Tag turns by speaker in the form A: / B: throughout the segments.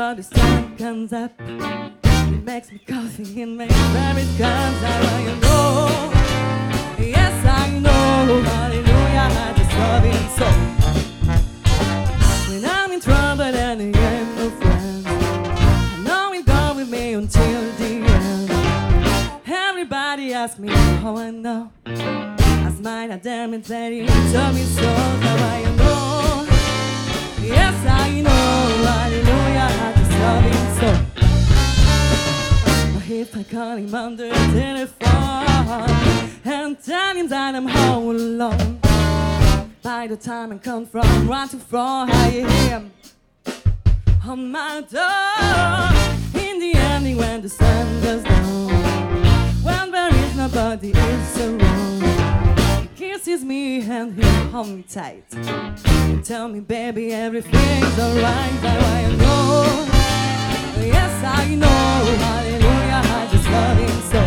A: before the sun comes up. It makes me coffee and makes berries comes out. I know, yes I know, hallelujah, I just love him so. When I'm in trouble and I have no friends, I know he'll go with me until the end. Everybody asks me how I know. I smile at them and say, you told me so. Now I know, yes I know, hallelujah, I just love him so. But if I call him on the telephone and tell him that I'm home alone, by the time I come from 1 to 4, I hear him on my door. In the evening when the sun goes down, when there is nobody else around, he kisses me and he holds me tight and tell me, baby, everything's alright. Now I know, yes I know, hallelujah, I just love him so.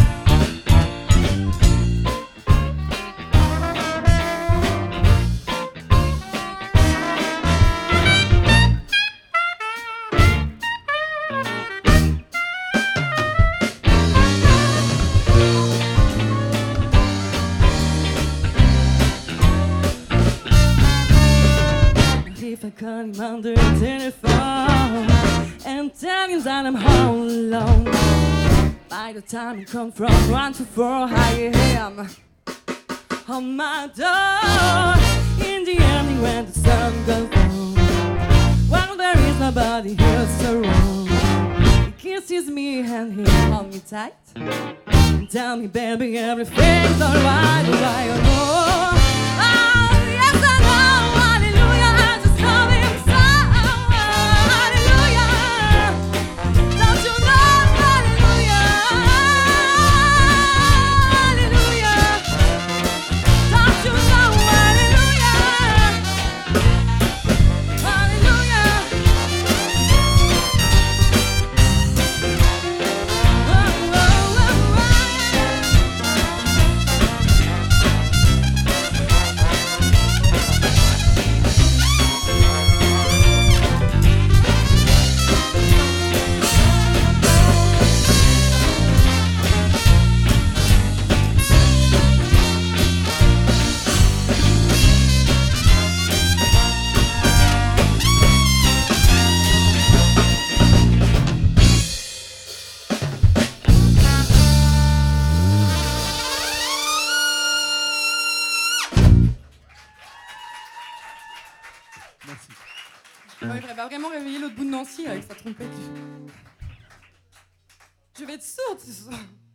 A: If I call him on the telephone and tell him that I'm home alone, by the time I come from 1 to 4, I hear him on my door. In the evening when the sun goes down, when there is nobody else around, he kisses me and he holds me tight and tell me, baby, everything's alright. I know, oh yes I know, hallelujah, I just love him so. Hallelujah, don't you know, hallelujah, hallelujah, don't you know, hallelujah, hallelujah, oh, oh, oh, oh.
B: Merci.
C: Ouais, il va vraiment réveiller l'autre bout de Nancy avec sa trompette. Je vais être sourde ce soir.